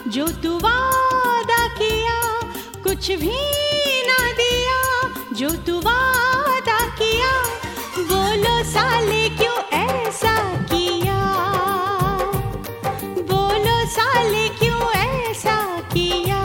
जो तू वादा किया कुछ भी ना दिया, जो तू वादा किया। बोलो साले क्यों ऐसा किया, बोलो साले क्यों ऐसा किया।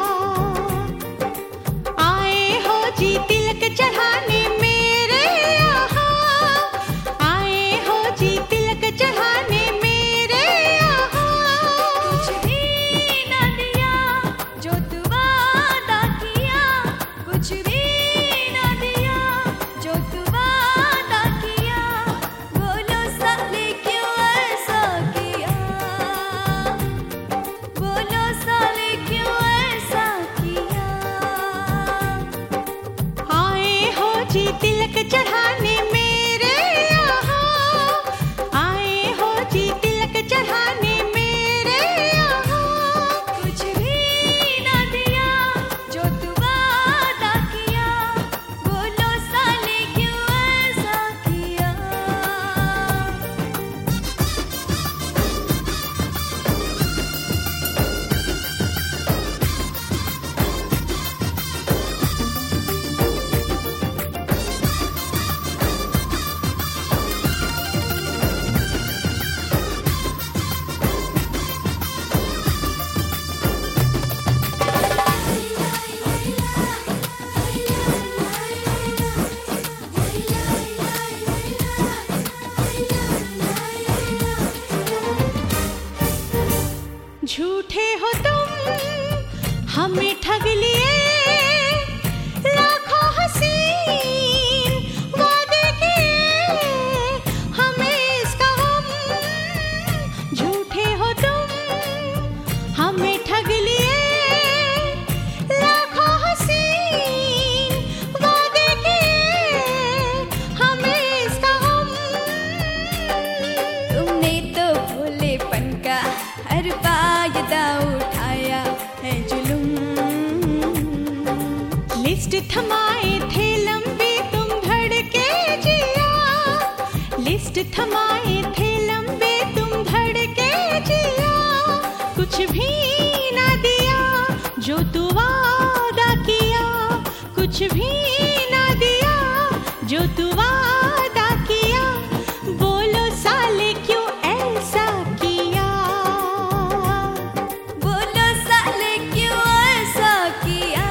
आए हो जी तिलक चढ़ाने मेरे यहाँ, आए हो जी तिलक चढ़ाने मेरे यहाँ। कुछ भी ना दिया जो तू वादा किया, कुछ भी ना दिया जो तू वादा किया। बोलो साले क्यों ऐसा किया, बोलो साले क्यों ऐसा किया। आए हो जी तिलक चढ़ाने मेरे यहाँ, आए हो जी तिलक चढ़ाने मेरे यहाँ। कुछ भी ना दिया जो तू वादा किया, बोलो साले क्यों ऐसा किया। झूठे हो तुम हमें ठग लिए, लाखों हसीन वादे किए हमें इसका हम। झूठे हो तुम हमें ठग लिए, लाखों हसीन वादे किए हमें इसका हम। तुमने तो भोलेपन का हर फायदा उठाया है जुलूम। लिस्ट थमाए थे लंबी तुम धड़के जिया, लिस्ट थमाए थे लंबे तुम धड़के जिया। कुछ भी ना दिया जो तू वादा किया, कुछ भी ना दिया जो तू वादा किया। बोलो साले क्यों ऐसा किया, बोलो साले क्यों ऐसा किया।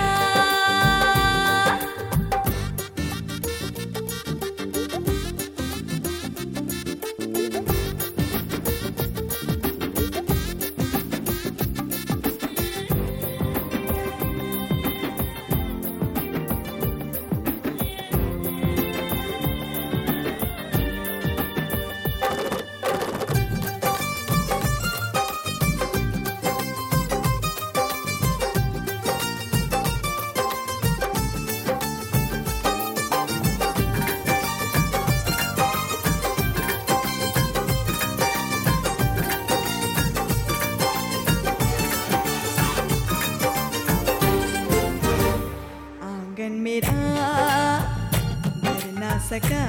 आंगन मेरा भर ना सका,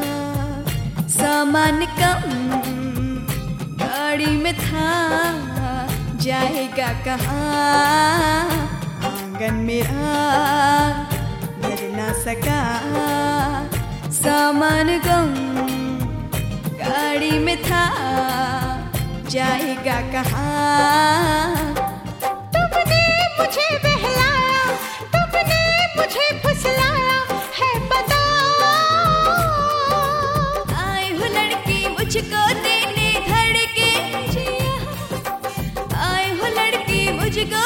सामान कम गाड़ी में था, जाएगा कहाँ। आंगन मेरा भर ना सका, सामान कम गाड़ी में था, जाएगा कहाँ। तुमने मुझे बहलाया, तुमने मुझे फुसलाया है पता। आए हो लड़की मुझको देने धड़के जिया, आए हो लड़की मुझको